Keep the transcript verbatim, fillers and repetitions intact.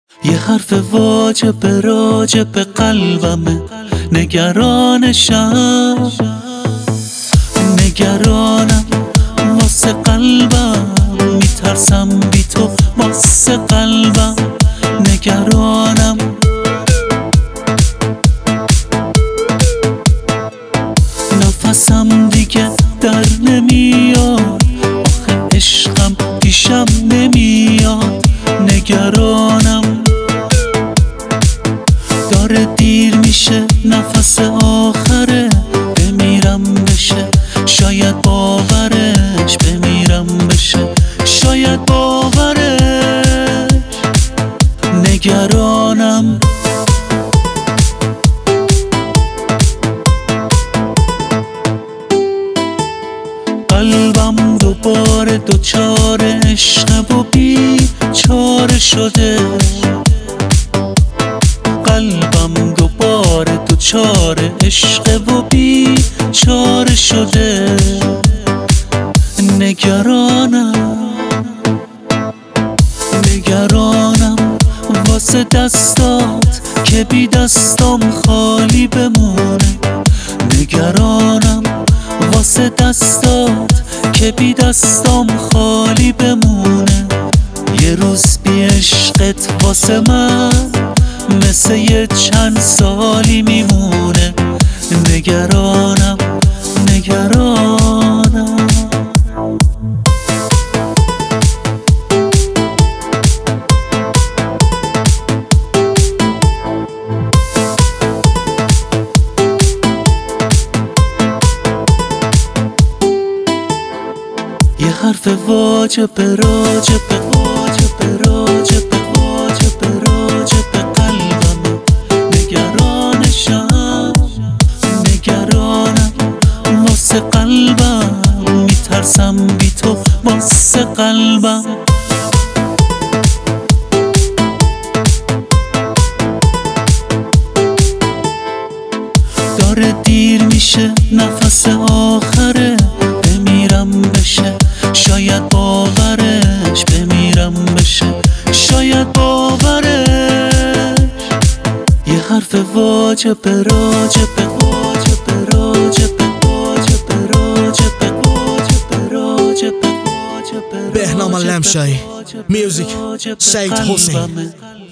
یه حرف واجب راجب قلبمه، نگرانشم نگرانم واسه قلبم، میترسم بی تو واسه قلبم نگرانم. نفسم دیگه در نمیاد، آخه عشقم پیشم نمیاد نگرانم. داره دیر میشه نفس آخره، بمیرم بشه شاید باورش، بمیرم بشه شاید باورش نگرانم. قلبم دوباره دوچار عشق و بیچاره شده، قلبم دوباره دوچار عشق و بیچاره شده نگرانم. نگرانم واسه دستات که بی دستام خالی بمونه، نگرانم واسه دستات که بی دستام خالی بمونه. یه روز بی عشقت واسه من مثل یه چند سالی میمونه نگرانم نگرانم. یه حرف واجب راجب واجب راجب واجب راجب قلبم، نگرانشم نگرانم واسه قلبم، میترسم بی تو واسه قلبم. داره دیر میشه نفس آخره، بمیرم بشه شاید باورش، بمیرم بشه شاید باورش. یه حرف واجب راجب واجب راجب واجب راجب واجب راجب واجب بهنام اللمشایی، میوزیک سعید حسین.